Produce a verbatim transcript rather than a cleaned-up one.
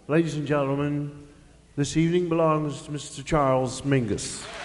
Ladies and gentlemen, this evening belongs to Mister Charles Mingus.